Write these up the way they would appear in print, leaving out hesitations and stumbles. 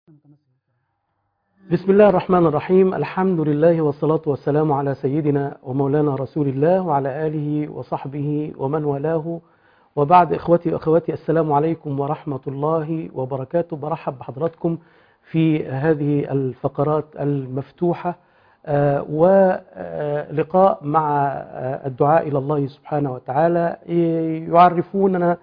بسم الله الرحمن الرحيم. الحمد لله والصلاة والسلام على سيدنا ومولانا رسول الله وعلى آله وصحبه ومن والاه، وبعد. إخوتي وأخواتي، السلام عليكم ورحمة الله وبركاته. برحب بحضراتكم في هذه الفقرات المفتوحة ولقاء مع الدعاء إلى الله سبحانه وتعالى، يعرفوننا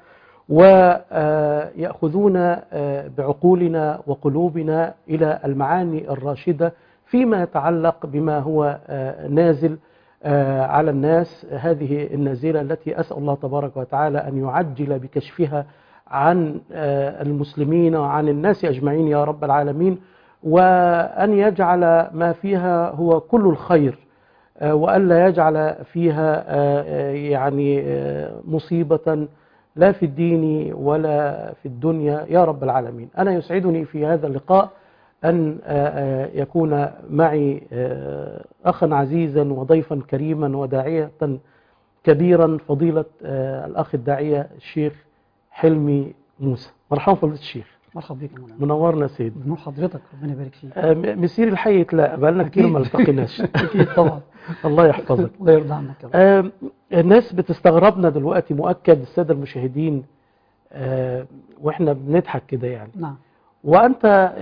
ويأخذون بعقولنا وقلوبنا إلى المعاني الراشدة فيما يتعلق بما هو نازل على الناس، هذه النازلة التي أسأل الله تبارك وتعالى أن يعجل بكشفها عن المسلمين وعن الناس أجمعين يا رب العالمين، وأن يجعل ما فيها هو كل الخير، وألا يجعل فيها يعني مصيبة لا في الدين ولا في الدنيا يا رب العالمين. أنا يسعدني في هذا اللقاء أن يكون معي أخا عزيزا وضيفا كريما وداعية كبيرا، فضيلة الأخ الداعية الشيخ حلمي موسى. مرحبا فضيلة الشيخ. مرحبا بك يا مولانا. منورنا سيد. بنور حضرتك، ربنا يبارك فيك. مسير الحي لا بقالنا كتير ما التقيناش. اكيد طبعا. الله يحفظك. الله يرضى عنك يا رب. الناس بتستغربنا دلوقتي، مؤكد السادة المشاهدين، واحنا بنضحك كده يعني. نعم. وأنت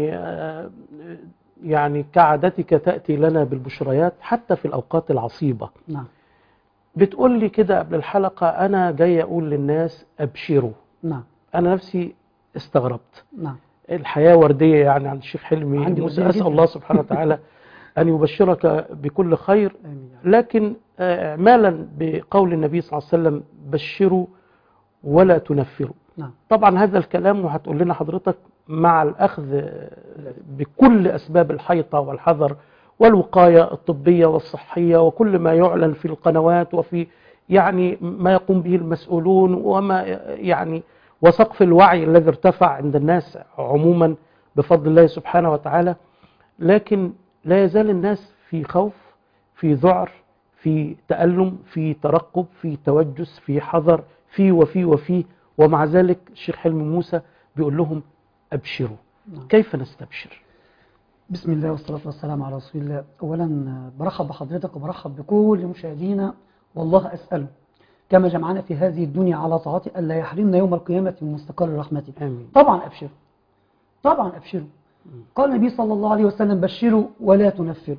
يعني كعادتك تأتي لنا بالبشريات حتى في الأوقات العصيبة. نعم. بتقول لي كده قبل الحلقة أنا جاي أقول للناس أبشروا. نعم. أنا نفسي استغربت. نعم. الحياة وردية يعني عند الشيخ حلمي موسى. أسأل جداً. الله سبحانه وتعالى أن يبشرك بكل خير. آمين. لكن إعمالا بقول النبي صلى الله عليه وسلم بشروا ولا تنفروا. نعم. طبعا هذا الكلام وهتقول لنا حضرتك مع الأخذ بكل أسباب الحيطة والحذر والوقاية الطبية والصحية وكل ما يعلن في القنوات وفي يعني ما يقوم به المسؤولون وما يعني وسقف الوعي الذي ارتفع عند الناس عموما بفضل الله سبحانه وتعالى. لكن لا يزال الناس في خوف، في ذعر، في تألم، في ترقب، في توجس، في حذر، وفي ومع ذلك الشيخ حلمي موسى بيقول لهم أبشروا. كيف نستبشر؟ بسم الله والصلاة والسلام على رسول الله. أولا برحب بحضرتك وبرحب بكل مشاهدينا، والله أسأله كما جمعنا في هذه الدنيا على طاعته ألا يحرمنا يوم القيامة من مستقر رحمته. آمين. طبعا أبشروا، طبعا أبشروا. قال النبي صلى الله عليه وسلم بشروا ولا تنفروا.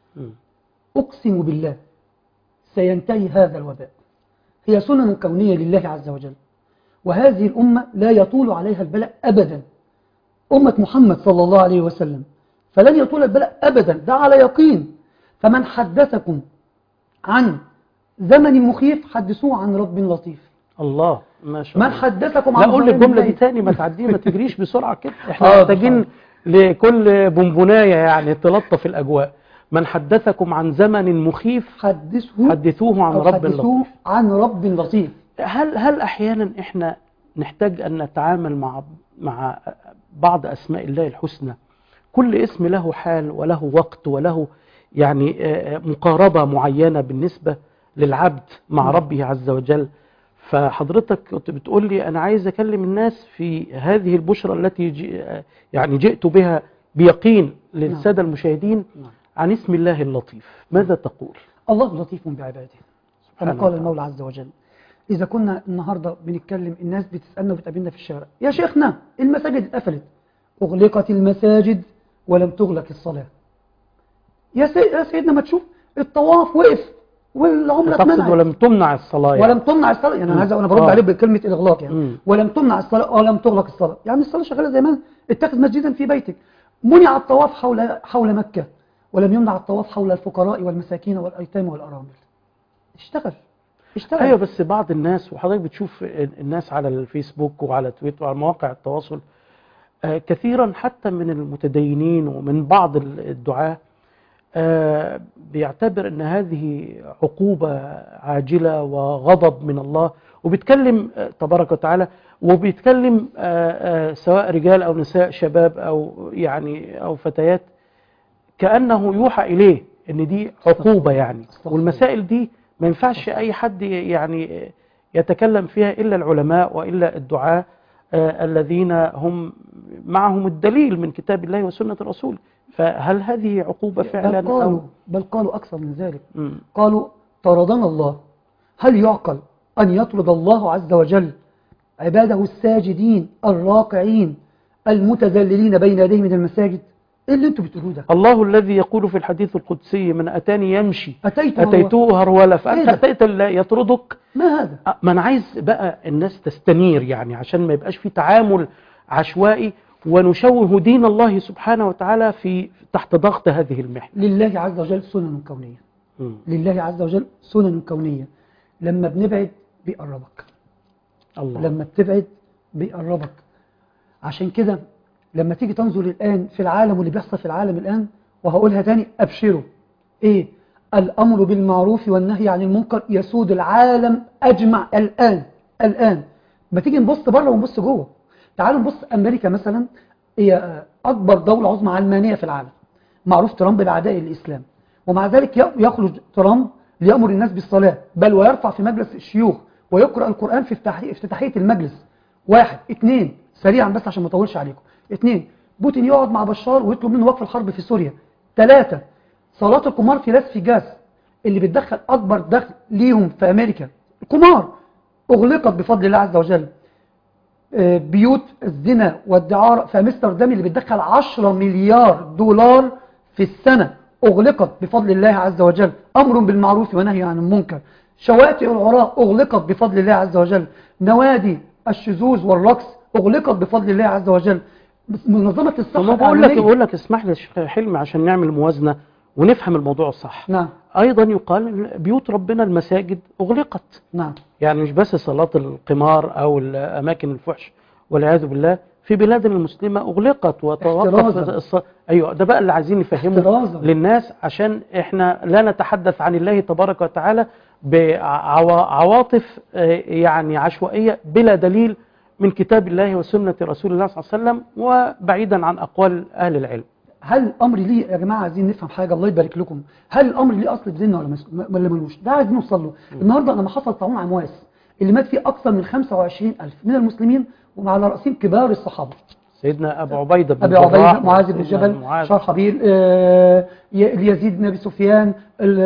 أقسم بالله سينتهي هذا الوباء، هي سنن كونية لله عز وجل، وهذه الأمة لا يطول عليها البلاء أبدا. أمة محمد صلى الله عليه وسلم فلن يطول البلاء أبدا، ده على يقين. فمن حدثكم عن زمن مخيف حدثوه عن رب لطيف. الله ما شاء الله. من حدثكم لا عن أقول الجملة دي تاني، ما تعدي ما تجريش بسرعة كده، احنا محتاجين لكل بونبوناية يعني تلطف الأجواء. من حدثكم عن زمن مخيف حدثوه عن رب لطيف. عن رب لطيف. هل أحيانا إحنا نحتاج أن نتعامل مع بعض أسماء الله الحسنى، كل اسم له حال وله وقت وله يعني مقاربة معينة بالنسبة للعبد مع ربه عز وجل. فحضرتك كنت بتقول لي أنا عايز أكلم الناس في هذه البشرى التي يعني جئت بها بيقين للسادة المشاهدين عن اسم الله اللطيف. ماذا تقول؟ الله لطيف بعباده كما قال المولى عز وجل. إذا كنا النهاردة بنتكلم، الناس بتسألنا وبتقابلنا في الشارع، يا شيخنا المساجد اتقفلت، أغلقت المساجد ولم تغلق الصلاة. يا سيدنا ما تشوف الطواف وقف والعمرة اتمنعت ولم تمنع الصلاة يعني. ولم تمنع الصلاة يعني. أنا برد عليه بكلمة الإغلاق يعني. ولم تمنع الصلاة ولم تغلق الصلاة، يعني الصلاة شغالة زي ما اتخذ مسجدا في بيتك. منع الطواف حول مكة ولم يمنع الطواف حول الفقراء والمساكين والأيتام والأرامل. اشتغل. ايوه، بس بعض الناس، وحضرتك بتشوف الناس على الفيسبوك وعلى تويتر وعلى مواقع التواصل كثيرا حتى من المتدينين ومن بعض الدعاة بيعتبر ان هذه عقوبة عاجلة وغضب من الله، وبيتكلم تبارك وتعالى، وبيتكلم سواء رجال او نساء، شباب او يعني او فتيات، كأنه يوحى اليه ان دي عقوبة يعني. والمسائل دي ما ينفعش أي حد يعني يتكلم فيها إلا العلماء وإلا الدعاء الذين هم معهم الدليل من كتاب الله وسنة الرسول. فهل هذه عقوبة فعلا؟ بل قالوا أكثر من ذلك. قالوا طردنا الله. هل يعقل أن يطرد الله عز وجل عباده الساجدين الراكعين المتذللين بين يديه من المساجد؟ ايه اللي انتوا بتقولوه ده؟ الله الذي يقول في الحديث القدسي: من أتاني يمشي أتيته هرولة، فأنت أتيت يطردك. ما هذا؟ ما أنا عايز بقى الناس تستنير، يعني عشان ما يبقاش في تعامل عشوائي ونشوه دين الله سبحانه وتعالى في تحت ضغط هذه المحنة. لله عز وجل سنن كونية. لله عز وجل سنن كونية. لما بنبعد بيقربك. الله. لما بتبعد بيقربك. عشان كده لما تيجي تنظر الآن في العالم واللي بيحصل في العالم الآن، وهقولها تاني: أبشروا. إيه؟ الأمر بالمعروف والنهي عن المنكر يسود العالم أجمع الآن. ما تيجي نبص بره ونبص جوه. تعالوا نبص أمريكا مثلا، هي أكبر دولة عظمى علمانية في العالم، معروف ترامب العداء للإسلام، ومع ذلك يخرج ترامب ليأمر الناس بالصلاة، بل ويرفع في مجلس الشيوخ ويقرأ القرآن في افتتاحية المجلس. 1. 2. سريعا بس عشان ما اطولش عليكم. 2. بوتين يقعد مع بشار ويطلب منه وقف الحرب في سوريا. 3. صالات القمار في لاس فيجاس اللي بتدخل أكبر دخل ليهم في أمريكا، القمار، أغلقت بفضل الله عز وجل. بيوت الزنا والدعارة في أمستردام اللي بتدخل 10 مليار دولار في السنة أغلقت بفضل الله عز وجل. أمر بالمعروف ونهي عن المنكر. شواتئ العراء أغلقت بفضل الله عز وجل. نوادي الشذوذ والرقص أغلقت بفضل الله عز وجل. منظمة الصحة بقول لك اسمح لي يا حلمي عشان نعمل موازنة ونفهم الموضوع صح. نعم. أيضا يقال بيوت ربنا المساجد أغلقت. نعم. يعني مش بس صلاة القمار أو الأماكن الفحش والعياذ بالله، في بلادنا المسلمة أغلقت وتوقف. أيوة، ده بقى اللي عايزين نفهمه للناس، عشان إحنا لا نتحدث عن الله تبارك وتعالى بعواطف يعني عشوائية بلا دليل من كتاب الله وسنة رسول الله صلى الله عليه وسلم، وبعيدا عن أقوال أهل العلم. هل الأمر ليه يا جماعة؟ عايزين نفهم حاجة، الله يبارك لكم. هل الأمر ليه أصل في ديننا ولا ملوش؟ ده عايزين نوصل له. النهاردة لما حصل طاعون عمواس اللي مات فيه أكثر من 25,000 من المسلمين، وعلى رأسهم كبار الصحابة، سيدنا أبو عبيدة بن جراح، معاذ بن جبل، شرحبيل، يزيد بن أبي سفيان،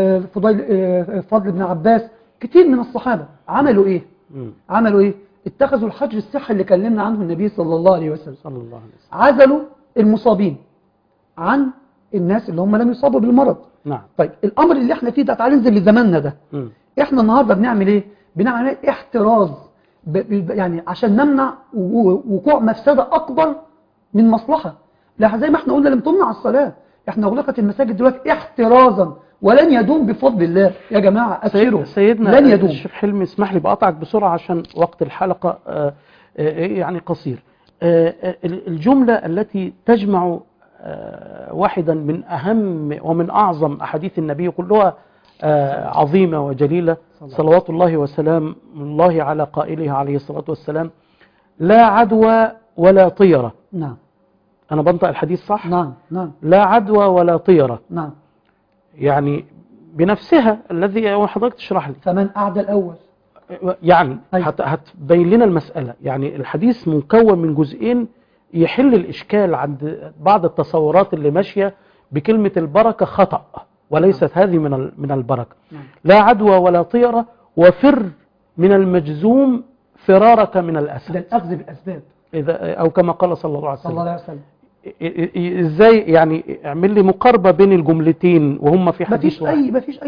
فضل بن عباس، كتير من الصحابة عملوا إيه؟ عملوا إيه؟ اتخذوا الحجر الصحي اللي كلمنا عنه النبي صلى الله عليه وسلم. عزلوا المصابين عن الناس اللي هم لم يصابوا بالمرض. نعم. طيب الأمر اللي احنا فيه ده، تعالى ننزل لزماننا ده. احنا النهاردة بنعمل ايه؟ بنعمل احتراز، يعني عشان نمنع وقوع مفسدة أكبر من مصلحة. لا، زي ما احنا قلنا لم تمنع الصلاة، احنا أغلقت المساجد دلوقتي احترازا، ولن يدوم بفضل الله يا جماعة. أبشروا، سيدنا لن يدوم. الشيخ حلمي اسمح لي بقطعك بسرعة عشان وقت الحلقة يعني قصير. الجملة التي تجمع واحدا من أهم ومن أعظم أحاديث النبي، كلها عظيمة وجليلة، صلوات الله وسلام الله على قائلها عليه الصلاة والسلام: لا عدوى ولا طيرة. نعم. أنا بنطق الحديث صح؟ نعم. نعم. لا عدوى ولا طيرة. نعم. يعني بنفسها الذي حضرتك تشرح لي. فمن أعدى الأول يعني هتبين لنا المسألة. يعني الحديث مكون من جزئين يحل الإشكال عند بعض التصورات اللي ماشية بكلمة البركة خطأ، وليست هذه من البركة. لا عدوى ولا طيرة، وفر من المجزوم فرارك من الأسد. ده الأخذ بالأسباب، أو كما قال صلى الله عليه وسلم. صلى الله عليه وسلم. ازاي يعني؟ اعمل لي مقاربة بين الجملتين وهم في حديث واحد. مفيش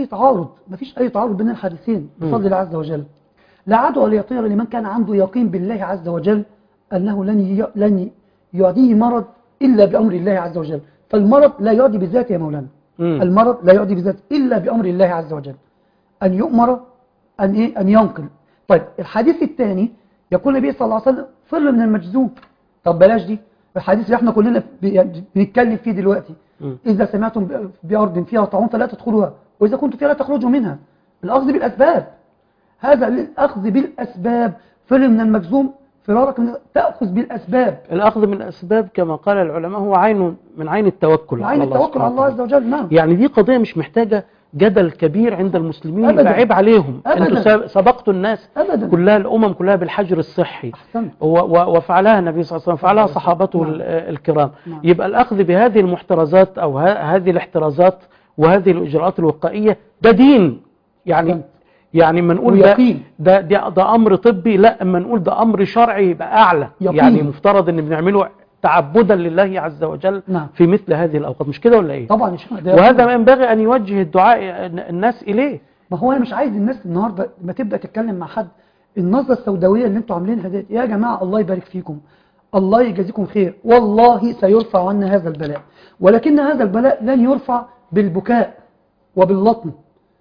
أي تعارض بين الحديثين بفضل الله عز وجل. لا عدوى ولا طيرة لمن كان عنده يقين بالله عز وجل أنه لن يعديه مرض إلا بأمر الله عز وجل. فالمرض لا يعدي بذاته يا مولانا. المرض لا يعدي بذاته إلا بأمر الله عز وجل، أن يؤمر أن ينقل. طيب الحديث الثاني يقول النبي صلى الله عليه وسلم: فر من المجذوم. طب بلاش دي، الحديث اللي احنا كلنا بنتكلم فيه دلوقتي: إذا سمعتم بأرض فيها طاعون فلا تدخلوها، وإذا كنتم فيها لا تخرجوا منها. الأخذ بالأسباب، هذا الأخذ بالأسباب. فر من المجذوم فرارك من، تأخذ بالأسباب. الأخذ من الأسباب كما قال العلماء هو من عين التوكل على الله عز وجل. نعم. يعني دي قضية مش محتاجة جدل كبير عند المسلمين، أبداً. يبقى عيب عليهم. أبداً. انتوا سبقتوا الناس أبداً. كلها، الامم كلها بالحجر الصحي، أحسنت. وفعلها النبي صلى الله عليه وسلم، فعلها نعم. صحابته نعم. الكرام. نعم. يبقى الاخذ بهذه المحترزات او هذه الاحترازات وهذه الاجراءات الوقائيه ده دين. يعني أحسنت. يعني ما نقول ويقين. ده امر طبي، لا، اما نقول ده امر شرعي يبقى اعلى. يقين. يعني مفترض ان بنعمله تعبدا لله عز وجل. نعم. في مثل هذه الاوقات، مش كده ولا ايه؟ طبعا وهذا ما ينبغي ان يوجه الدعاء الناس اليه. ما هو انا مش عايز الناس النهارده ما تبدا تتكلم مع حد النظره السوداويه اللي انتوا عاملينها ديت. يا جماعه الله يبارك فيكم، الله يجازيكم خير، والله سيرفع عنا هذا البلاء، ولكن هذا البلاء لن يرفع بالبكاء وباللطم.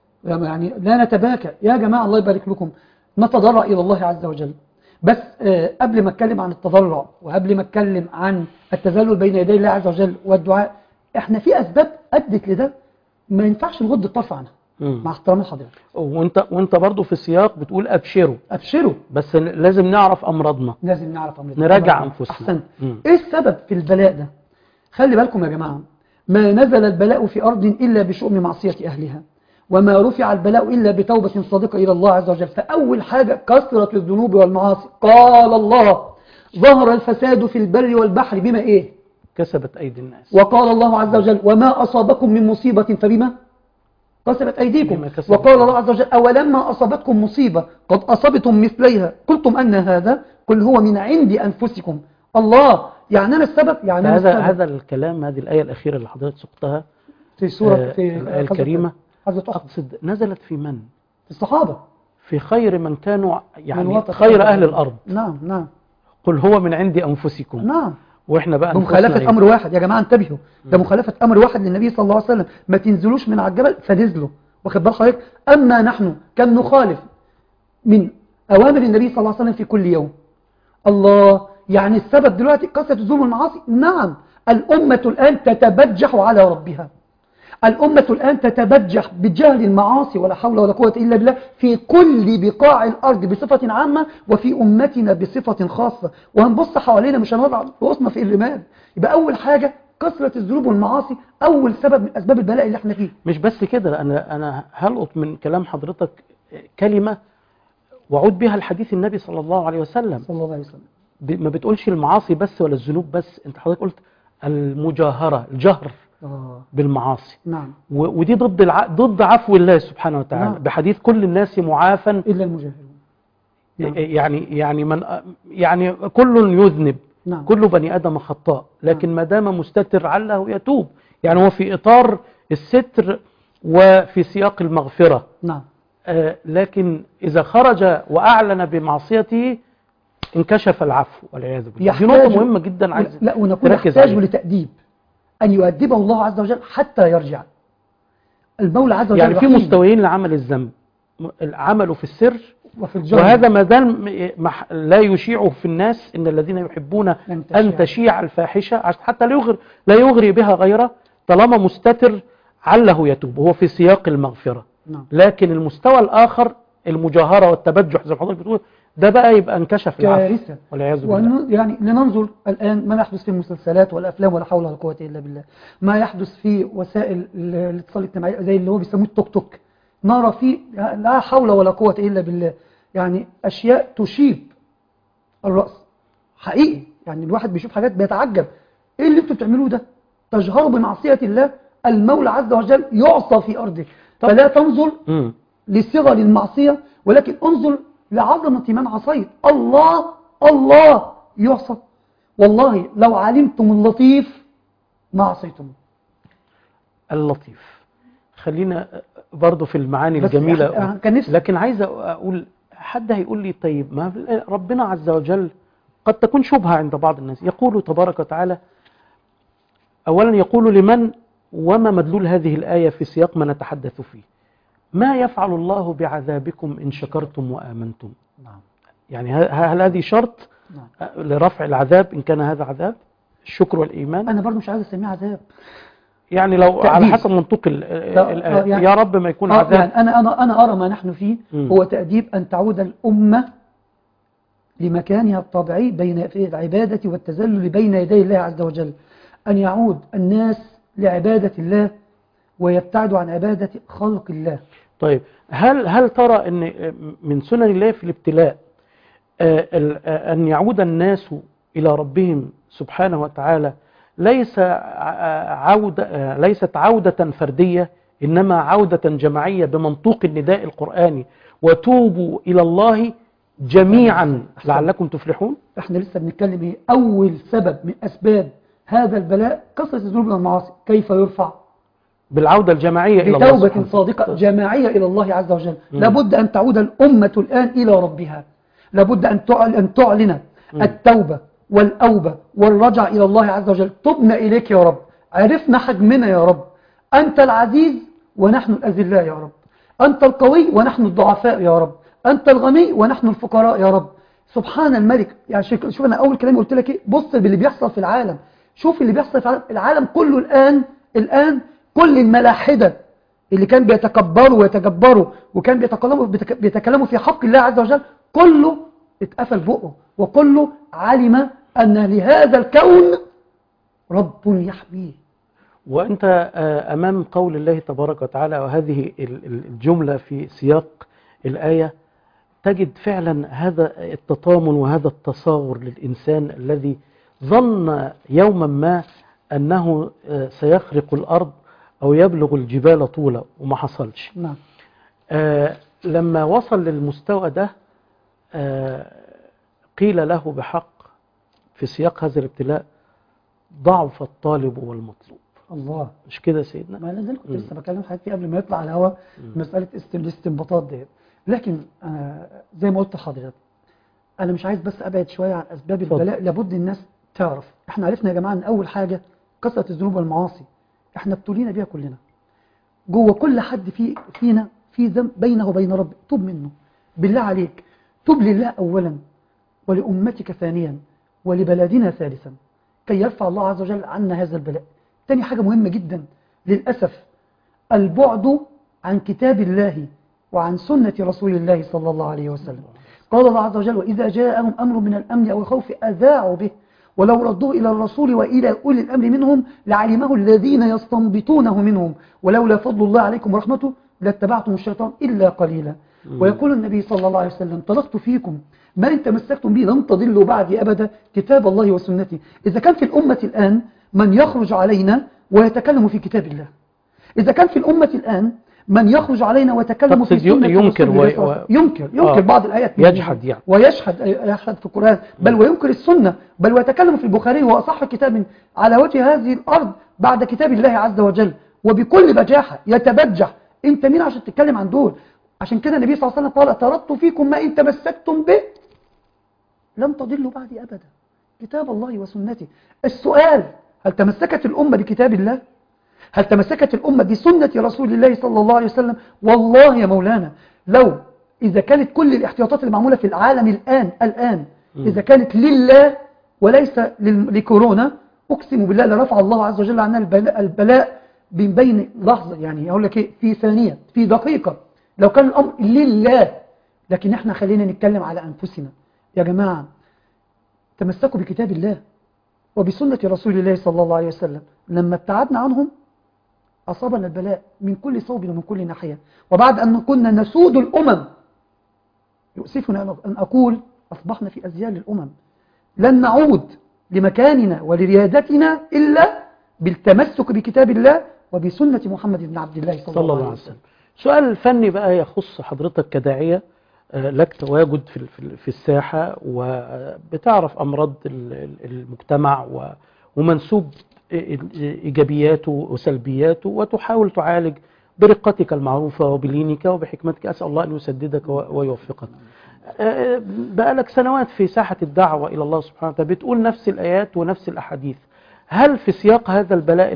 يعني لا نتباكى يا جماعه، الله يبارك لكم، نتضرع الى الله عز وجل. بس قبل ما اتكلم عن التضرع وقبل ما اتكلم عن التذلل بين يدي الله عز وجل والدعاء، احنا في اسباب ادت لده ما ينفعش نغض الطرف عنها. مع احترام لحضرتك. وانت برضو في سياق بتقول ابشروا. ابشروا، بس لازم نعرف امراضنا، لازم نعرف امراضنا، نراجع انفسنا. احسنت. ايه السبب في البلاء ده؟ خلي بالكم يا جماعه، ما نزل البلاء في ارض الا بشؤم معصيه اهلها، وما رفع البلاء الا بتوبه صادقه الى الله عز وجل. فاول حاجه كثره الذنوب والمعاصي. قال الله: ظهر الفساد في البر والبحر بما ايه؟ كسبت ايدي الناس. وقال الله عز وجل: وما اصابكم من مصيبه فبما كسبت أيديكم. وقال الله عز وجل: أولما أصابتكم مصيبة قد أصبتم مثليها قلتم أن هذا، قل هو من عند أنفسكم. الله، يعني أنا السبب. يعني هذا الكلام، هذه الآية الأخيرة اللي حضرتك سقتها في سورة في الآية الكريمة، أقصد نزلت في من؟ في الصحابة، في خير من كانوا، يعني خير أهل الأرض. نعم نعم. قل هو من عند أنفسكم. نعم. واحنا بقى بمخالفة أمر واحد يا جماعة، انتبهوا، ده مخالفة أمر واحد للنبي صلى الله عليه وسلم، ما تنزلوش من على الجبل فنزلوا، واخد بال حضرتك؟ أما نحن كم نخالف من أوامر النبي صلى الله عليه وسلم في كل يوم. الله، يعني السبب دلوقتي كثرة الذنوب والمعاصي. نعم، الأمة الآن تتبجح على ربها، الأمة الآن تتبجح بجهل المعاصي ولا حول ولا قوة إلا بالله في كل بقاع الأرض بصفة عامة، وفي أمتنا بصفة خاصة. وهنبص حوالينا مش هنضع رؤوسنا في الرمال. يبقى أول حاجة كثرة الذنوب والمعاصي، أول سبب من أسباب البلاء اللي احنا فيه. مش بس كده، أنا هلقط من كلام حضرتك كلمة وعود بها الحديث النبي صلى الله عليه وسلم. صلى الله عليه وسلم ما بتقولش المعاصي بس ولا الذنوب بس، انت حضرتك قلت المجاهرة، الجهر بالمعاصي. نعم. ودي ضد عفو الله سبحانه وتعالى. نعم. بحديث كل الناس معافى إلا المجاهرون. نعم. يعني كل يذنب. نعم. كل بني آدم خطاء، لكن نعم. ما دام مستتر عله يتوب. يعني هو في إطار الستر وفي سياق المغفرة. نعم. لكن إذا خرج وأعلن بمعصيته انكشف العفو والعياذ بالله. دي نقطة مهمة جدا عايز لا، ونقول يحتاج لتأديب، أن يؤدبه الله عز وجل حتى يرجع. المولى عز وجل يعني في مستويين لعمل الذنب، عمله في السر وفي الجهر، وهذا ما دام لا يشيعه في الناس، إن الذين يحبون أن تشيع الفاحشة حتى لا يغري بها غيره، طالما مستتر عله يتوب، وهو في سياق المغفرة. نعم. لكن المستوى الآخر، المجاهرة والتبجح زي ما حضرتك بتقول، ده بقى يبقى انكشف كارثة والعياذ بالله. يعني لننظر الآن ما يحدث في المسلسلات والأفلام ولا حول ولا قوة إلا بالله، ما يحدث في وسائل الاتصال الاجتماعي زي اللي هو بيسموه التوك توك، نرى فيه لا حول ولا قوة إلا بالله، يعني أشياء تشيب الرأس حقيقي. يعني الواحد بيشوف حاجات بيتعجب، إيه اللي انتوا بتعملوه ده؟ تجهروا بمعصية الله، المولى عز وجل يعصى في أرضه. فلا تنظر لصغر المعصية، ولكن انظر لعظمة من عصيت. الله يعصى. والله لو علمتم اللطيف ما عصيتم. اللطيف، خلينا برضو في المعاني الجميلة. لكن عايز أقول، حد هيقول لي طيب ما ربنا عز وجل قد تكون شبهة عند بعض الناس، يقول تبارك وتعالى، أولا يقول لمن، وما مدلول هذه الآية في سياق ما نتحدث فيه، ما يفعل الله بعذابكم إن شكرتم وآمنتم. نعم. يعني هل هذه شرط لرفع العذاب إن كان هذا عذاب؟ الشكر والإيمان. أنا برضو مش عايز أسميه عذاب، يعني لو على حسب منطق الآية، يعني يا رب ما يكون عذاب. يعني أنا أرى ما نحن فيه هو تأديب، أن تعود الأمة لمكانها الطبيعي بين في العبادة والتذلل بين يدي الله عز وجل، أن يعود الناس لعبادة الله ويبتعدوا عن عبادة خلق الله. طيب هل ترى أن من سنن الله في الابتلاء أن يعود الناس إلى ربهم سبحانه وتعالى ليست عودة فردية، إنما عودة جماعية بمنطوق النداء القرآني، وتوبوا إلى الله جميعا لعلكم تفلحون؟ احنا لسه بنتكلم ايه؟ أول سبب من أسباب هذا البلاء كثرة الذنوب والمعاصي. كيف يرفع؟ بالعودة الجماعية إلى الله بتوبة صادقة جماعية إلى الله عز وجل. لابد أن تعود الأمة الآن إلى ربها، لابد أن تعلن التوبة والأوبة والرجع إلى الله عز وجل. تبنا إليك يا رب، عرفنا حجمنا يا رب، أنت العزيز ونحن الأذلاء يا رب، أنت القوي ونحن الضعفاء يا رب، أنت الغني ونحن الفقراء يا رب. سبحان الملك. يعني شوف أنا أول كلام قلت لك إيه؟ بص باللي بيحصل في العالم، شوف اللي بيحصل في العالم كله الآن كل الملاحدة اللي كان بيتكبروا وكان بيتكلموا في حق الله عز وجل، كله اتقفل بقه، وكله علم أن لهذا الكون رب يحميه. وأنت أمام قول الله تبارك وتعالى، وهذه الجملة في سياق الآية، تجد فعلا هذا التطامن وهذا التصاور للإنسان الذي ظن يوما ما أنه سيخرق الأرض أو يبلغ الجبال طولا، وما حصلش. نعم. لما وصل للمستوى ده قيل له بحق في سياق هذا الابتلاء: ضعف الطالب والمطلوب. الله، مش كده سيدنا؟ ما أنا كنت لسه بكلم حضرتك فيه قبل ما يطلع على الهواء، مسألة الاستنباطات دي. لكن زي ما قلت لحضرتك، أنا مش عايز بس أبعد شوية عن أسباب البلاء. لابد الناس تعرف، إحنا عرفنا يا جماعة أن أول حاجة كثرة الذنوب والمعاصي إحنا ابتلينا بيها كلنا. جوه كل حد فينا في ذنب بينه وبين رب، توب منه بالله عليك. توب لله أولا، ولأمتك ثانيا، ولبلدنا ثالثا، كي يرفع الله عز وجل عنا هذا البلاء. تاني حاجة مهمة جدا للأسف، البعد عن كتاب الله وعن سنة رسول الله صلى الله عليه وسلم. قال الله عز وجل: وإذا جاءهم أمر من الأمن أو الخوف أذاعوا به ولو ردوه إلى الرسول وإلى أولي الأمر منهم لعلمه الذين يستنبطونه منهم ولولا فضل الله عليكم ورحمته لاتبعتم الشيطان إلا قليلا. ويقول النبي صلى الله عليه وسلم: تركت فيكم ما إن تمسكتم به لن تضلوا بعدي أبدا، كتاب الله وسنتي. إذا كان في الأمة الآن من يخرج علينا ويتكلم في كتاب الله، إذا كان في الأمة الآن من يخرج علينا ويتكلم في سنة ينكر بعض الآيات، يجحد يعني، ويجحد في القرآن، بل وينكر السنة، بل ويتكلم في البخاري وأصح كتاب على وجه هذه الأرض بعد كتاب الله عز وجل، وبكل بجاحة يتبجح. أنت مين عشان تتكلم عن دول؟ عشان كده النبي صلى الله عليه وسلم قال: تركت فيكم ما إن تمسكتم به لن تضلوا بعدي أبدا، كتاب الله وسنتي. السؤال: هل تمسكت الأمة بكتاب الله؟ هل تمسكت الأمة بسنة رسول الله صلى الله عليه وسلم؟ والله يا مولانا، إذا كانت كل الاحتياطات المعمولة في العالم الآن إذا كانت لله وليس لكورونا، أقسم بالله لرفع الله عز وجل عنا البلاء من بين لحظة، يعني أقول لك إيه، في ثانية، في دقيقة، لو كان الأمر لله. لكن احنا خلينا نتكلم على أنفسنا يا جماعة. تمسكوا بكتاب الله وبسنة رسول الله صلى الله عليه وسلم. لما ابتعدنا عنهم أصابنا البلاء من كل صوب ومن كل ناحية. وبعد أن كنا نسود الأمم، يؤسفنا أن أقول أصبحنا في أزيال الأمم. لن نعود لمكاننا ولريادتنا إلا بالتمسك بكتاب الله وبسنة محمد بن عبد الله صلى الله عليه وسلم. سؤال الفني بقى يخص حضرتك كداعية، لك تواجد في الساحة وبتعرف أمراض المجتمع ومنسوب إيجابياته وسلبياته، وتحاول تعالج برقتك المعروفة وبلينك وبحكمتك. أسأل الله أن يسددك ويوفقك. بقالك سنوات في ساحة الدعوة إلى الله سبحانه وتعالى، بتقول نفس الآيات ونفس الأحاديث. هل في سياق هذا البلاء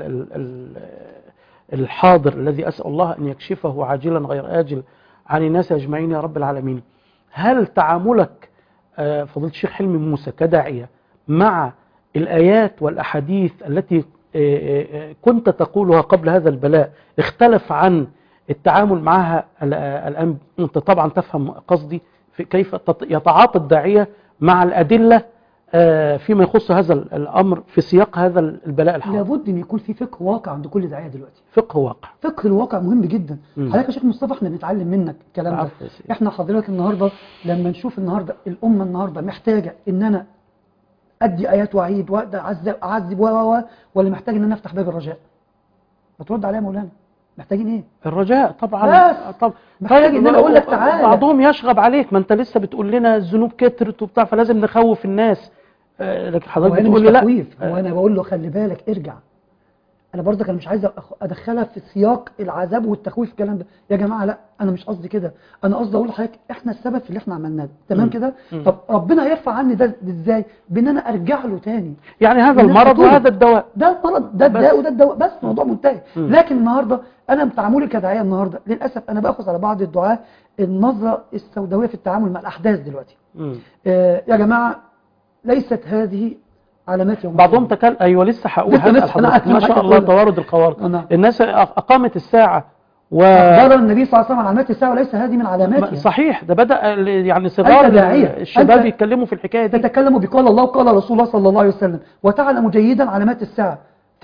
الحاضر الذي أسأل الله أن يكشفه عاجلا غير آجل عن الناس أجمعين يا رب العالمين، هل تعاملك فضيلة الشيخ حلمي موسى كداعية مع الآيات والأحاديث التي كنت تقولها قبل هذا البلاء اختلف عن التعامل معها الآن؟ أنت طبعا تفهم قصدي، في كيف يتعاطى الداعية مع الأدلة فيما يخص هذا الأمر في سياق هذا البلاء الحاضر؟ لابد ان يكون في فقه واقع عند كل داعيه دلوقتي. فقه واقع. فقه الواقع مهم جدا. حضرتك يا شيخ مصطفى احنا بنتعلم منك الكلام ده. احنا حضرتك النهارده لما نشوف النهارده الامه النهارده محتاجه ان انا ادي ايات وعيد واعذب ولا محتاج ان انا افتح باب الرجاء؟ ما ترد عليا يا مولانا، محتاجين ايه؟ الرجاء طبعا. طب محتاج ان انا اقول لك تعالى. بعضهم يشغب عليك، ما انت لسه بتقول لنا الذنوب كترت وبتاع فلازم نخوف الناس، لكن حضرتك بتقول لي لا. وانا بقول له خلي بالك ارجع. انا برضك انا مش عايز ادخلها في سياق العذاب والتخويف الكلام ده يا جماعه، لا انا مش قصدي كده. انا قصدي اقول لحضرتك احنا السبب في اللي احنا عملناه ده، تمام كده؟ طب ربنا هيرفع عني ده ازاي؟ بان انا ارجع له تاني. يعني هذا المرض وهذا الدواء، ده المرض ده الداء وده الدواء، بس الموضوع منتهي. لكن النهارده انا تعاملي كداعيه النهارده للاسف انا باخذ على بعض الدعاء النظره السوداويه في التعامل مع الاحداث دلوقتي. يا جماعه ليست هذه علامات يوم بعضهم ايوه لسه هقول ما شاء الله توارد القوارض. الناس اقامت الساعه أخبر النبي صلى الله عليه وسلم عن علامات الساعة وليس هذه من علاماتها. صحيح، ده بدأ يعني صغار الشباب يتكلموا في الحكاية دي. تتكلموا بقال الله وقال رسول الله صلى الله عليه وسلم وتعلم جيدا علامات الساعة.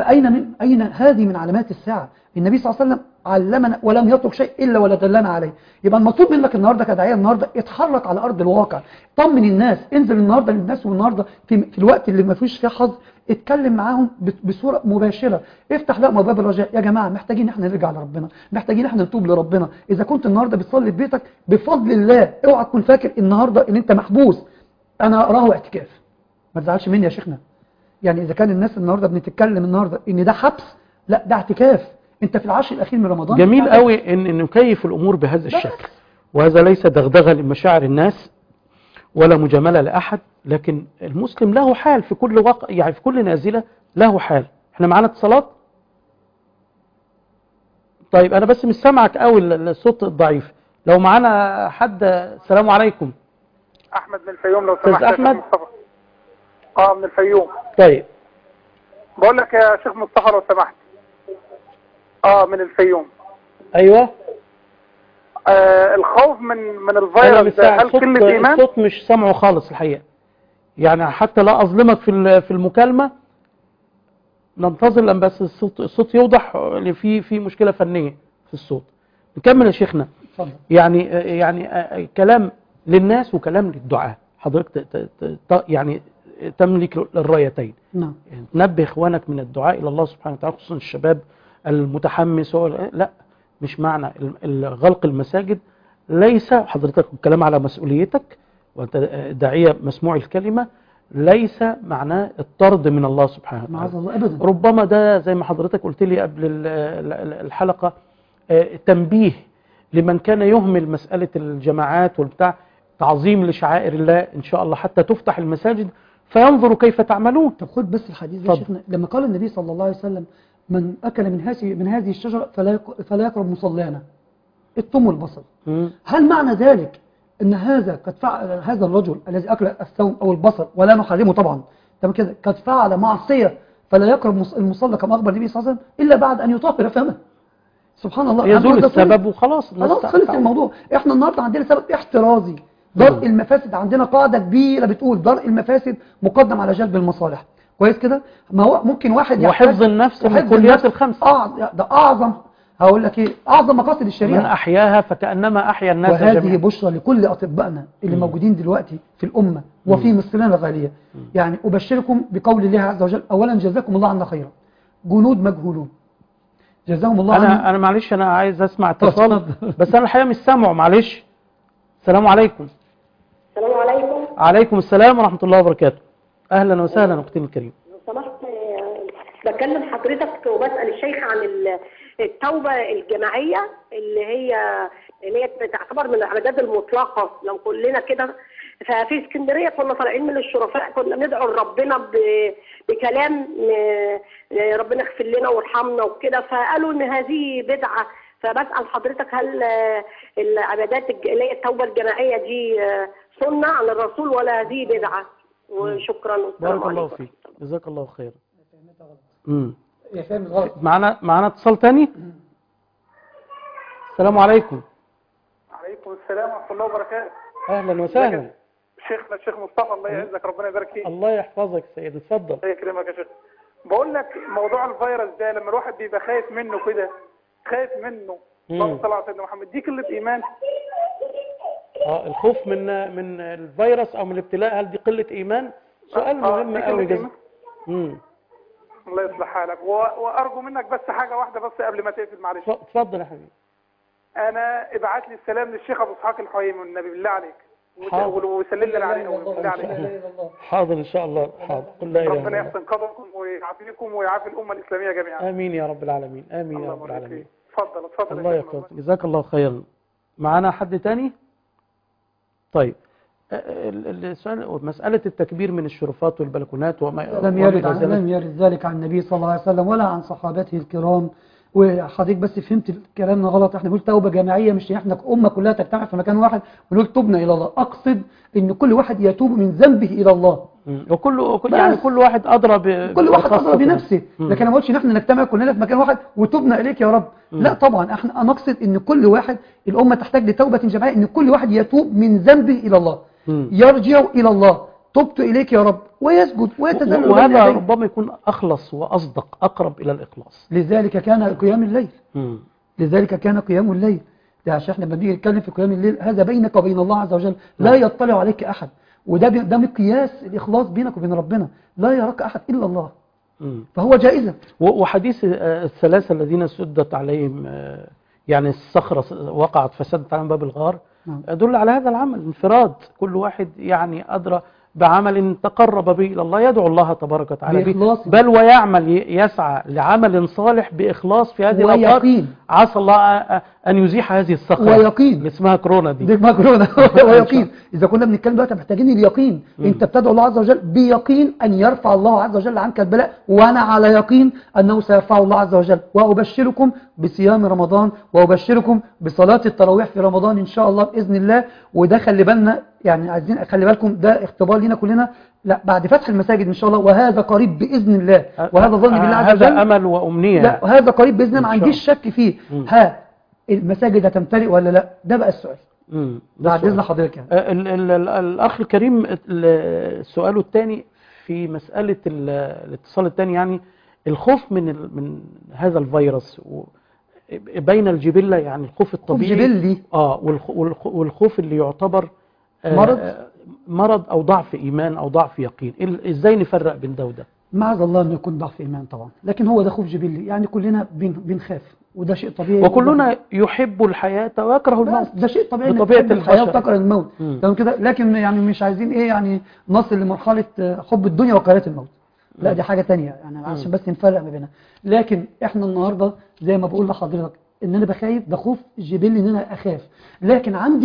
أين هذه من علامات الساعة؟ النبي صلى الله عليه وسلم علمنا ولم يترك شيء إلا ولا دلنا عليه. يبقى المطلوب منك النهاردة كداعية النهاردة اتحرك على أرض الواقع، طمن الناس، انزل النهاردة للناس، والنهاردة في الوقت اللي ما فيش فيه حظ اتكلم معاهم بصورة مباشرة، افتح لهم باب الرجاء. يا جماعة محتاجين احنا نرجع لربنا، محتاجين احنا نتوب لربنا. إذا كنت النهاردة بتصلي في بيتك بفضل الله اوعى تكون فاكر النهاردة ان انت محبوس. انا اراه اعتكاف، ما تزعلش مني يا شيخنا. يعني إذا كان الناس النهاردة بنتكلم النهاردة ان ده حبس، لا ده اعتكاف. انت في العشر الاخير من رمضان. جميل قوي ان نكيف الامور بهذا الشكل، وهذا ليس دغدغه لمشاعر الناس ولا مجامله لاحد، لكن المسلم له حال في كل وقت، يعني في كل نازله له حال. احنا معانا اتصالات؟ طيب انا بس مش سامعك قوي، الصوت ضعيف. لو معانا حد. السلام عليكم. احمد من الفيوم لو سمحت. احمد من الفيوم. طيب بقول لك يا شيخ مصطفى لو سمحت. من الفيوم. ايوه. الخوف من الفيروس ده هل قله ايمان؟ الصوت مش سامعه خالص الحقيقه، يعني حتى لا اظلمك في المكالمه، ننتظر لما بس الصوت يوضح، في مشكله فنيه في الصوت. نكمل يا شيخنا. اتفضل. يعني كلام للناس وكلام للدعاء، حضرتك يعني تملك الرايتين. نعم. يعني تنبه اخوانك من الدعاء الى الله سبحانه وتعالى، خصوصا الشباب المتحمس. لا، مش معنى غلق المساجد، ليس حضرتك الكلام على مسؤوليتك وانت داعية مسموع الكلمة، ليس معناه الطرد من الله سبحانه وتعالى. معاذ الله ابدا. ربما ده زي ما حضرتك قلت لي قبل الحلقة، تنبيه لمن كان يهمل مسألة الجماعات والبتاع، تعظيم لشعائر الله ان شاء الله حتى تفتح المساجد فينظروا كيف تعملون. طب خد بس الحديث ده يا شيخنا، لما قال النبي صلى الله عليه وسلم من أكل من هذه الشجرة فلا يقرب مصلينا، الثوم والبصل. هل معنى ذلك أن هذا قد فعل هذا الرجل الذي أكل الثوم أو البصل، ولا نحرمه طبعا، تمام كده، قد فعل معصية فلا يقرب المصلى كما أخبر النبي صلى الله عليه وسلم إلا بعد أن يطهر فمه؟ سبحان الله. يزول السبب وخلاص، خلص الموضوع. احنا النهارده عندنا سبب احترازي، درء المفاسد. عندنا قاعدة كبيرة بتقول درء المفاسد مقدم على جلب المصالح. كويس كده؟ ما هو ممكن واحد وحفظ النفس من الكليات الخمس. ده اعظم، هقول لك ايه، اعظم مقاصد الشريعه. من احياها فكانما احيا الناس جميعا. وهذه بشرى لكل اطبائنا اللي موجودين دلوقتي في الامه وفي مصرنا الغاليه. يعني ابشركم بقول الله عز وجل: اولا جزاكم الله عنا خيرا، جنود مجهولون جزاهم الله عنا. انا معلش، انا عايز اسمع اتصال بس انا الحقيقه مش سامعه، معلش. السلام عليكم. السلام عليكم. عليكم السلام ورحمه الله وبركاته. اهلا وسهلا اختي الكريمه. لو سمحت بكلم حضرتك وبسأل الشيخ عن التوبة الجماعية اللي هي تعتبر من العبادات المطلقة. لو كلنا كده، ففي اسكندرية كنا طالعين من الشرفاء كنا ندعو ربنا بكلام ربنا يغفر لنا وارحمنا وكده، فقالوا ان هذه بدعة. فبسأل حضرتك هل العبادات اللي هي التوبة الجماعية دي سنة عن الرسول ولا هذه بدعة؟ وشكرا. بارك الله فيك، جزاك الله خير. يا فاهم غلط. معانا اتصال تاني. السلام عليكم. عليكم السلام ورحمه الله وبركاته. اهلا وسهلا. شيخنا الشيخ مصطفى الله يعزك ربنا يبارك فيك. الله يحفظك سيد، اتفضل. الله يكرمك يا شيخ. بقول لك موضوع الفيروس ده لما الواحد بيبقى خايف منه كده، خايف منه اللهم صل على سيدنا محمد، دي قله ايمان؟ الخوف من الفيروس او من الابتلاء، هل دي قله ايمان؟ سؤال مهم قوي جدا. الله يصلح حالك. وارجو منك بس حاجه واحده بس قبل ما تقفل، معلش. اتفضل يا حبيبي. انا ابعت لي السلام للشيخ ابو اسحاق الحويمي والنبي بالله عليك، وسلم لنا عليه بالله عليك. حاضر ان شاء الله. حاضر. ربنا يحسن قدركم ويعافيكم ويعافي الامه الاسلاميه جميعا. امين يا رب العالمين. امين يا رب العالمين. اتفضل. الله يحفظك، جزاك الله خيرا. معانا حد تاني؟ طيب السؤال مسألة التكبير من الشرفات والبلكونات لم يرد ذلك عن النبي صلى الله عليه وسلم ولا عن صحابته الكرام. وحضرتك بس فهمت كلامنا غلط. احنا بنقول توبة جماعية، مش احنا أمة كلها تجتمع في مكان واحد ونقول تبنا إلى الله. أقصد إن كل واحد يتوب من ذنبه إلى الله، يعني كل واحد أدرى كل واحد أدرى بنفسه. لكن أنا ما قلتش إن احنا نجتمع كلنا في مكان واحد وتوبنا إليك يا رب. لا طبعا، احنا نقصد إن كل واحد، الأمة تحتاج لتوبة جماعية، إن كل واحد يتوب من ذنبه إلى الله، يرجع إلى الله، تبت إليك يا رب، ويسجد ويتذلل. وهذا ربما يكون أخلص وأصدق، أقرب إلى الإخلاص. لذلك كان قيام الليل. لذلك كان قيام الليل. ده عشان احنا لما بنيجي نتكلم في قيام الليل، هذا بينك وبين الله عز وجل، لا يطلع عليك أحد. وده مقياس الإخلاص بينك وبين ربنا، لا يراك أحد إلا الله. فهو جائزة. وحديث الثلاثة الذين سدت عليهم، يعني الصخرة وقعت فسدت على باب الغار، يدل على هذا العمل، انفراد كل واحد يعني أدرى بعمل تقرب به إلى الله، يدعو الله تبارك وتعالى به، بل ويعمل يسعى لعمل صالح بإخلاص في هذه الأوقات. عسى الله أن يزيح هذه الصخرة ويقين اللي اسمها كورونا دي. اسمها كورونا. ويقين. إذا كنا بنتكلم دلوقتي محتاجين اليقين. أنت بتدعو الله عز وجل بيقين أن يرفع الله عز وجل عنك البلاء، وأنا على يقين أنه سيرفع الله عز وجل. وأبشركم بصيام رمضان، وأبشركم بصلاة التراويح في رمضان إن شاء الله بإذن الله. وده خلي بالنا، يعني عايزين خلي بالكم، ده اختبار لنا كلنا. لا بعد فتح المساجد ان شاء الله، وهذا قريب باذن الله، وهذا ظن بالله عز وجل، هذا امل وامنيه. لا هذا قريب باذن الله، ما عنديش شك فيه. المساجد هتمتلئ ولا لا؟ ده بقى السؤال. بعد اذن حضرتك يعني. الاخ الكريم سؤاله الثاني في مساله الاتصال الثاني، يعني الخوف من هذا الفيروس بين الجبله، يعني الخوف الطبيعي جبلي، والخوف اللي يعتبر مرض او ضعف ايمان او ضعف يقين. ازاي نفرق بين ده وده؟ معاذ الله انه يكون ضعف ايمان طبعا، لكن هو ده خوف جبلي، يعني كلنا بنخاف، وده شيء طبيعي. وكلنا يحب الحياة ويكره الموت، ده شيء طبيعي، بطبيعة الحياة وتكره الموت. تمام كده. لكن يعني مش عايزين يعني نصل لمرحلة حب الدنيا وكراهية الموت. لا دي حاجة تانية يعني، عشان بس نفرق ما بينها. لكن احنا النهاردة زي ما بقول لحضرتك ان انا بخايف، ده خوف جبلي ان انا اخاف، لكن عندي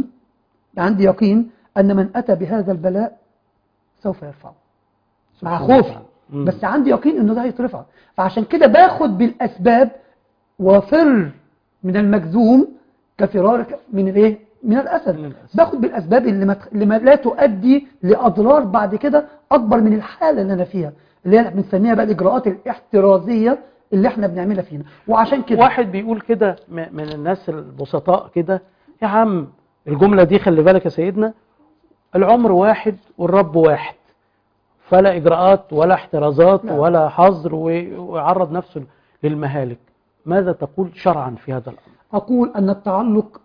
يقين ان من اتى بهذا البلاء سوف يرفعه مع خوفي، بس عندي يقين انه ده هيترفع. فعشان كده باخد بالاسباب، وفر من المجذوم كفرارك من الايه؟ من الاسد. باخد بالاسباب اللي ما لا تؤدي لاضرار بعد كده اكبر من الحاله اللي انا فيها، اللي احنا بنسميها بقى الاجراءات الاحترازيه اللي احنا بنعملها فينا. وعشان كده واحد بيقول كده من الناس البسطاء كده، يا عم الجمله دي خلي بالك يا سيدنا، العمر واحد والرب واحد، فلا إجراءات ولا احترازات ولا حظر، ويعرض نفسه للمهالك. ماذا تقول شرعا في هذا الأمر؟ أقول أن التعلق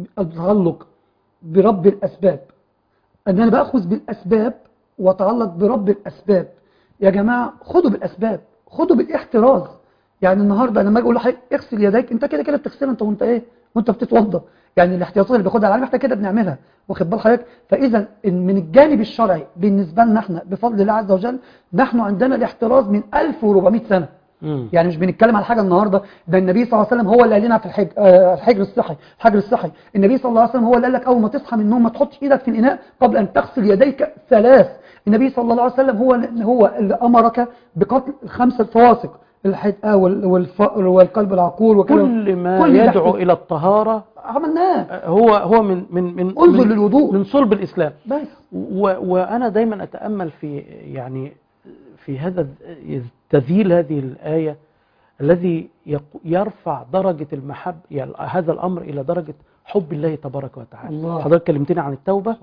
برب الأسباب، أن أنا بأخذ بالأسباب وأتعلق برب الأسباب. يا جماعة خدوا بالأسباب، خدوا بالاحتراز. يعني النهاردة لما أقول لحضرتك اغسل يديك، أنت كده كده بتغسلها أنت وأنت إيه؟ وأنت بتتوضى. يعني الاحتياطات اللي باخدها على العالم احنا كده بنعملها، واخد بال حضرتك؟ فاذا من الجانب الشرعي بالنسبه لنا احنا بفضل الله عز وجل، نحن عندنا الاحتراز من 1400 سنه. يعني مش بنتكلم على حاجه النهارده، ده النبي صلى الله عليه وسلم هو اللي قال لنا في الحجر الصحي. النبي صلى الله عليه وسلم هو اللي قال لك اول ما تصحى من النوم ما تحطش ايدك في الاناء قبل ان تغسل يديك 3. النبي صلى الله عليه وسلم هو اللي امرك بقتل 5 فواسق، الحدقه والفأر والقلب العقور كل ما يدعو الى الطهاره عملناه. هو من انظر للوضوء، من صلب الاسلام. بس وانا دايما اتامل في هذا تذييل هذه الايه الذي يرفع درجه المحبه، يعني هذا الامر الى درجه حب الله تبارك وتعالى. حضرتك كلمتني عن التوبه،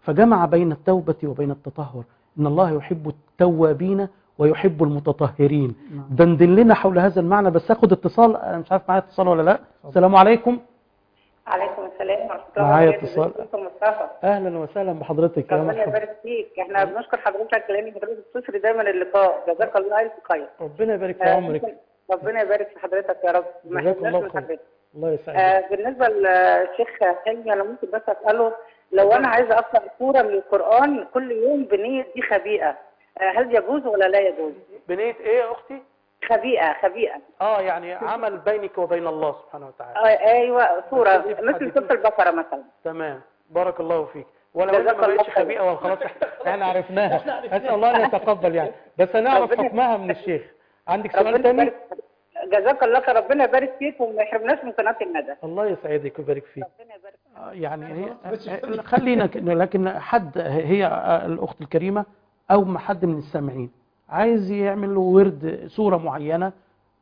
فجمع بين التوبة وبين التطهر. إن الله يحب التوابين ويحب المتطهرين. دندن لنا حول هذا المعنى. بس أخد اتصال، أنا مش عارف معايا اتصال ولا لا. السلام عليكم. عليكم السلام ورحمة الله معايا وبركاته. اتصال. مصطفى. أهلا وسهلا بحضرتك يا ربنا مرحبا. يبارك فيك. احنا بنشكر حضرتك لان حضرتك بتسري دايما اللقاء. جزاك الله الف خير. ربنا يبارك في عمرك. ربنا يبارك في حضرتك يا رب. ما جزاك حرمناش الله من خير. حضرتك. الله يسعدك. بالنسبة للشيخ حلمي انا ممكن بس اساله، لو انا عايزه اقرا سوره من القران كل يوم بنيه دي خبيئه، هل يجوز ولا لا يجوز؟ بنية إيه يا أختي؟ خبيئه. يعني عمل بينك وبين الله سبحانه وتعالى. ايوه سوره مثل سوره البقره مثلا. تمام، بارك الله فيك. ولو جزاك إن ما الله بقتش خير. خبيئة وخلاص احنا عرفناها. أسأل الله أن يتقبل يعني، بس هنعرف حكمها من الشيخ. عندك سؤال ربنا تاني؟ يبارك. جزاك الله خير. ربنا يبارك فيك وما يحرمناش من قناه الندى. الله يسعدك ويبارك فيك. ربنا يبارك فيك. يعني خلينا لكن حد هي الأخت الكريمة أو حد من السامعين عايز يعمل له ورد سورة معينة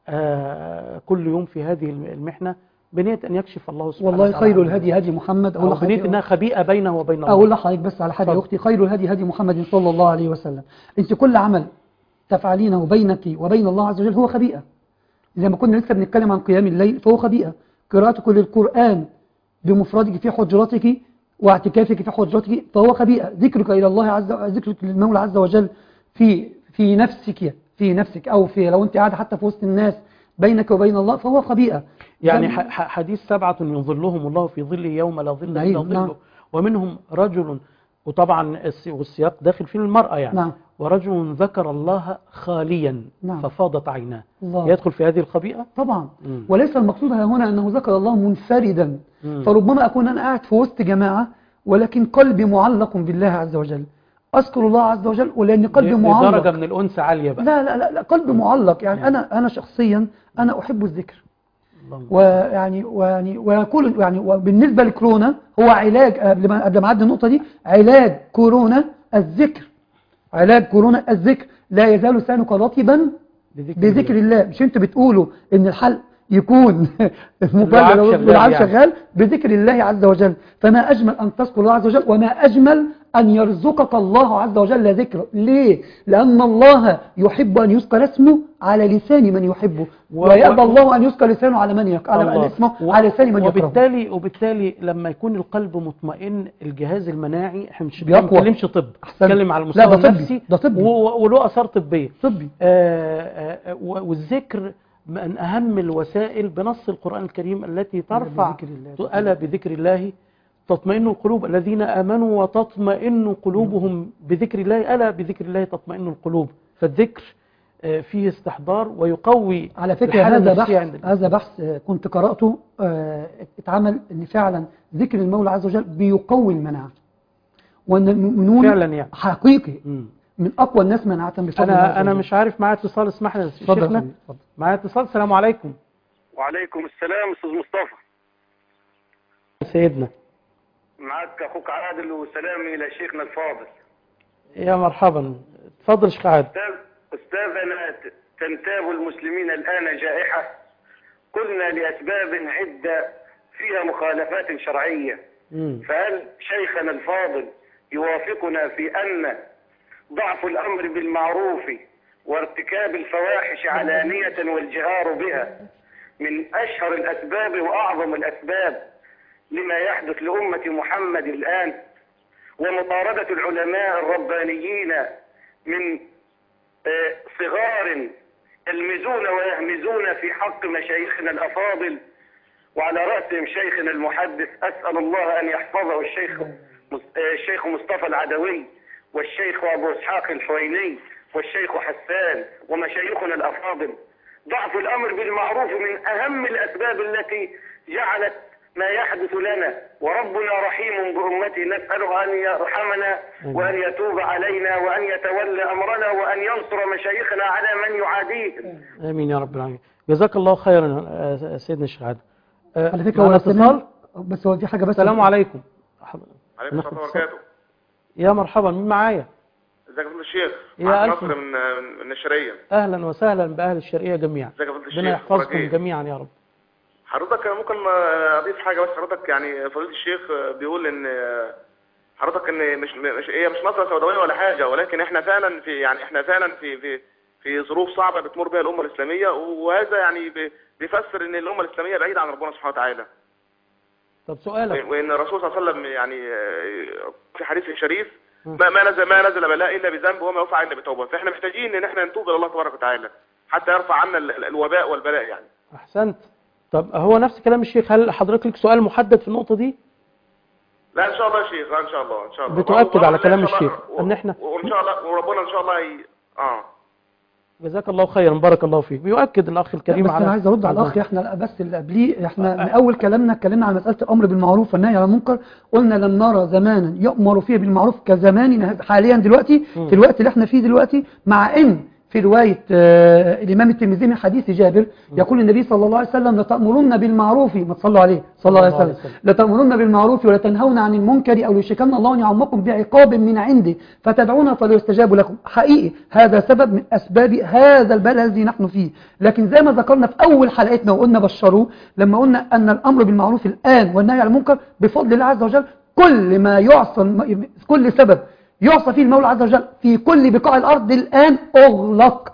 كل يوم في هذه المحنة بنية أن يكشف الله سبحانه والله وتعالى خير الهدي هدي محمد. أو بنية أنها خبيئة بينه وبين الله. أقول لحضرتك بس على حاجة يا أختي، خير الهدي هدي محمد صلى الله عليه وسلم. أنت كل عمل تفعلينه بينك وبين الله عز وجل هو خبيئة. زي ما كنا لسه بنتكلم عن قيام الليل فهو خبيئة. قراءتك للقرآن بمفردك في حجرتك واعتكافك في حجرتك فهو خبيئة. ذكرك إلى الله ذكرك للمولى عز وجل في نفسك أو في لو أنت قاعدة حتى في وسط الناس بينك وبين الله فهو خبيئة. يعني حديث 7 يظلهم الله في ظله يوم لا ظل إلا ظله، ومنهم رجل، وطبعا والسياق داخل فيه المرأة يعني. نعم. ورجل ذكر الله خاليا ففاضت عيناه. يدخل في هذه الخبيئة طبعا. وليس المقصود هنا أنه ذكر الله منفردا. فربما أكون أنا قاعد في وسط جماعة ولكن قلبي معلق بالله عز وجل، أذكر الله عز وجل ولأن قلبي معلق لدرجة من الأنس عالية بقى. لا قلبي معلق يعني. أنا شخصيا أنا أحب الذكر. ويعني ويقول يعني وبالنسبة لكورونا هو علاج قبل ما أعدي النقطة دي، علاج كورونا الذكر. علاج كورونا الذكر. لا يزال لسانك رطبا بذكر الله. مش انتوا بتقولوا ان الحلق يكون مبلغ والعاب شغال بذكر الله عز وجل. فما أجمل أن تذكر الله عز وجل وما أجمل أن يرزقك الله عز وجل ذكر. ليه؟ لأن الله يحب أن يذكر اسمه على لسان من يحبه، ويأبى الله أن يذكر لسانه على من على اسمه على لسان من يكرهه. وبالتالي لما يكون القلب مطمئن الجهاز المناعي، احنا مش بنتكلمش طب، بنتكلم على المستوى النفسي وله آثار طبية. والذكر من أهم الوسائل بنص القرآن الكريم التي ترفع ألا بذكر الله تطمئن القلوب، الذين آمنوا وتطمئن قلوبهم بذكر الله، ألا بذكر الله تطمئن القلوب. فالذكر فيه استحضار ويقوي. على فكرة هذا بحث كنت قرأته اتعمل ان فعلا ذكر المولى عز وجل بيقوي المناعة، وان المؤمنون فعلا يعني حقيقي من أقوى الناس مناعة بفضل الله. أنا مش عارف معايا اتصال، اسمح لي شيخنا. معايا اتصال. السلام عليكم. وعليكم السلام أستاذ مصطفى. سيدنا معك أخوك عادل وسلامي إلى شيخنا الفاضل. يا مرحبا، تفضل شيخ عادل. أستاذنا تنتاب المسلمين الآن جائحة، قلنا لأسباب عدة فيها مخالفات شرعية. فهل شيخنا الفاضل يوافقنا في أن ضعف الأمر بالمعروف وارتكاب الفواحش علانية والجهار بها من أشهر الأسباب وأعظم الأسباب لما يحدث لأمة محمد الآن، ومطاردة العلماء الربانيين من صغار يلمزون ويهمزون في حق مشايخنا الأفاضل، وعلى رأسهم شيخنا المحدث أسأل الله أن يحفظه الشيخ مصطفى العدوي والشيخ أبو إسحاق الحويني والشيخ حسان ومشايخنا الأفاضل. ضعف الأمر بالمعروف من أهم الأسباب التي جعلت ما يحدث لنا، وربنا رحيم بأمته، نسأله أن يرحمنا وأن يتوب علينا وأن يتولى أمرنا وأن ينصر مشايخنا على من يعاديهم. آمين يا رب العالمين. جزاك الله خيرا سيدنا الشيخ عادل. على فكرة هو اتصال، بس هو في حاجة بس. السلام عليكم. عليكم السلام وبركاته. يا مرحبا، مين معايا؟ ازيك يا فضل الشيخ؟ يا نصر من الشرقية. أهلا وسهلا بأهل الشرقية جميعا. ازيك يا فضل الشيخ؟ ربنا يحفظكم جميعا يا رب. حضرتك ممكن أضيف حاجة بس. حضرتك يعني فضيلة الشيخ بيقول إن حضرتك ان مش هي مش نظره سوداويه ولا حاجه، ولكن احنا فعلا في ظروف صعبه بتمر بها الامه الاسلاميه، وهذا يعني بيفسر ان الامه الاسلاميه بعيده عن ربنا سبحانه وتعالى. طب سؤالك، وان الرسول صلى الله عليه وسلم يعني في حديث شريف ما نزل بلاء الا بذنب وما يرفع الا بتوبه، فاحنا محتاجين ان احنا نتوب الى الله تبارك وتعالى حتى يرفع عنا الوباء والبلاء يعني. احسنت. طب هو نفس كلام الشيخ، هل حضرتك لك سؤال محدد في النقطه دي؟ لا ان شاء الله يا شيخ، لا ان شاء الله بتؤكد على كلام الشيخ ان احنا وان شاء الله وربنا ان شاء الله جزاك الله خيرا، بارك الله فيك. بيؤكد الاخ الكريم بس على انا عايز ارد على الاخ. احنا بس اللي قبليه، احنا من اول كلامنا اتكلمنا عن مساله الامر بالمعروف والنهي عن المنكر، قلنا لم نرى زمانا يؤمر فيه بالمعروف كزماننا حاليا دلوقتي في الوقت اللي احنا فيه دلوقتي، مع ان في رواية الإمام الترمذي من حديث جابر يقول النبي صلى الله عليه وسلم لتأمرن بالمعروف، ما تصلوا عليه صلى الله عليه وسلم، لتأمرن بالمعروف ولتنهون عن المنكر أو يشركن الله أن يعمكم بعقاب من عنده فتدعون فليستجاب لكم. حقيقي هذا سبب من أسباب هذا البلاء الذي نحن فيه. لكن زي ما ذكرنا في أول حلقتنا وقلنا بشروه لما قلنا أن الأمر بالمعروف الآن والنهي عن المنكر بفضل الله عز وجل، كل ما يعصى، كل سبب يعصى فيه المولى عز وجل في كل بقاع الأرض الآن أغلق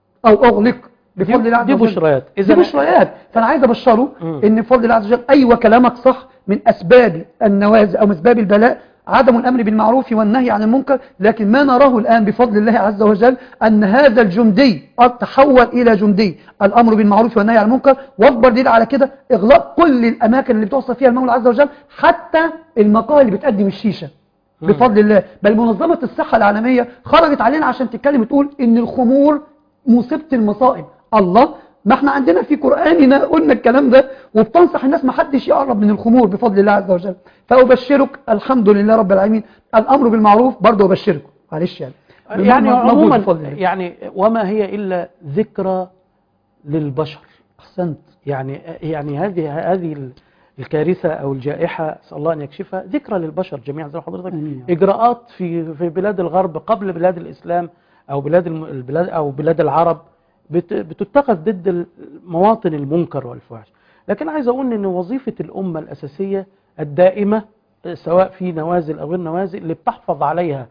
بفضل الله عز وجل. دي بشريات. فأنا عايز أبشره إن بفضل الله عز وجل أيوة كلامك صح، من أسباب النوازل أو من أسباب البلاء عدم الأمر بالمعروف والنهي عن المنكر، لكن ما نراه الآن بفضل الله عز وجل أن هذا الجندي قد تحول إلى جندي الأمر بالمعروف والنهي عن المنكر، واكبر دليل على كده إغلاق كل الأماكن اللي بتوصل فيها المولى عز وجل، حتى المقاهي اللي بتقدم الشيشة بفضل الله. بل منظمة الصحة العالمية خرجت علينا عشان تتكلم وتقول ان الخمور مصيبة المصائب. الله، ما احنا عندنا في قرآننا قلنا الكلام ده، وبتنصح الناس ما حدش يقرب من الخمور بفضل الله عز وجل. فأبشرك الحمد لله رب العالمين، الأمر بالمعروف برضه أبشركم، معلش يعني عموما يعني وما هي إلا ذكرى للبشر. أحسنت. يعني هذه الكارثة أو الجائحة أسأل الله أن يكشفها ذكرى للبشر جميعا زي حضرتك. إجراءات في بلاد الغرب قبل بلاد الإسلام أو بلاد العرب بتتخذ ضد مواطن المنكر والفحش. لكن عايز أقول أن وظيفة الأمة الأساسية الدائمة سواء في نوازل أو غير نوازل اللي بتحفظ عليها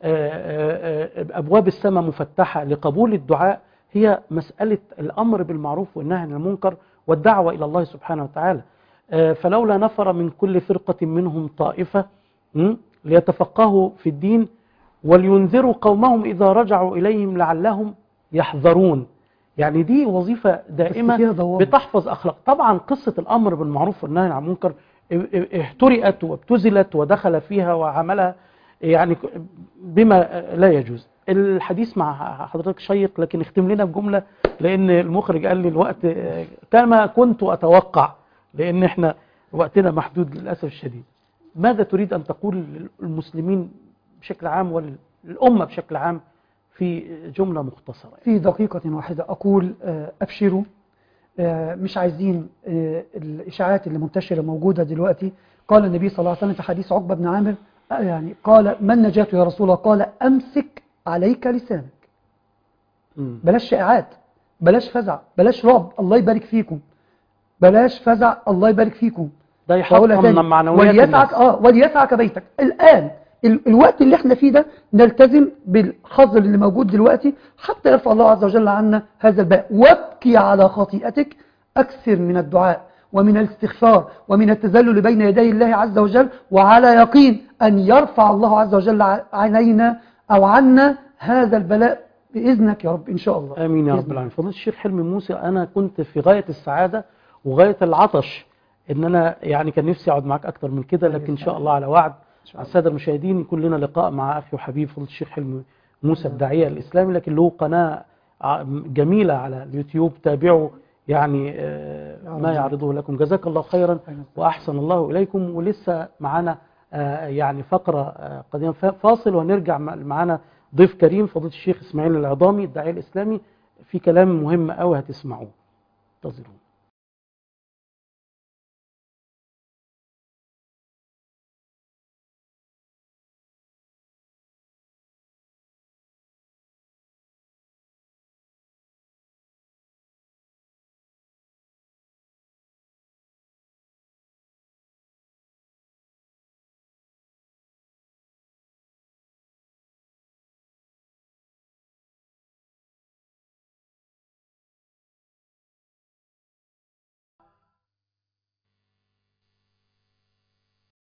أبواب السماء مفتحة لقبول الدعاء هي مسألة الأمر بالمعروف والنهي عن المنكر والدعوة إلى الله سبحانه وتعالى. فلولا نفر من كل فرقة منهم طائفة ليتفقهوا في الدين ولينذروا قومهم إذا رجعوا إليهم لعلهم يحذرون. يعني دي وظيفة دائمة بتحفظ أخلاق. طبعا قصة الأمر بالمعروف والنهي عن المنكر احترئت وابتزلت ودخل فيها وعملها يعني بما لا يجوز. الحديث مع حضرتك شيق، لكن اختم لنا بجملة لأن المخرج قال لي الوقت كما كنت أتوقع، لأن احنا وقتنا محدود للأسف الشديد. ماذا تريد أن تقول للمسلمين بشكل عام والأمة بشكل عام في جملة مختصرة؟ في دقيقة واحدة أقول أبشروا، مش عايزين الإشاعات اللي منتشرة موجودة دلوقتي. قال النبي صلى الله عليه وسلم في حديث عقبة بن عامر يعني قال ما النجاة يا رسول الله؟ قال أمسك عليك لسانك. بلاش شائعات، بلاش فزع، بلاش رعب، الله يبارك فيكم، بلاش فزع، الله يبارك فيكم. ده يحطم من معنويات وليسعك بيتك. الآن الوقت اللي احنا فيه ده نلتزم بالحظر اللي موجود دلوقتي حتى يرفع الله عز وجل عنا هذا البلاء. وابكي على خطيئتك، أكثر من الدعاء ومن الاستغفار ومن التذلل بين يدي الله عز وجل، وعلى يقين أن يرفع الله عز وجل علينا أو عنا هذا البلاء بإذنك يا رب إن شاء الله. آمين يا رب العالمين. فضيلة الشيخ حلمي موسى، أنا كنت في غاية السعادة وغاية العطش إن أنا يعني كان نفسي أقعد معك أكتر من كده، لكن إن شاء الله على وعد السادة المشاهدين يكون لنا لقاء مع أخي وحبيب فضيلة الشيخ حلمي موسى الداعية الإسلامي، لكن له قناة جميلة على اليوتيوب، تابعوا يعني ما يعرضه لكم. جزاك الله خيرا وأحسن الله إليكم. ولسه معنا يعني فقرة قديمة فاصل ونرجع معنا ضيف كريم فضيلة الشيخ إسماعيل العظامي الداعية الإسلامي في كلام مهم قوي هتسمعوه. انتظروا.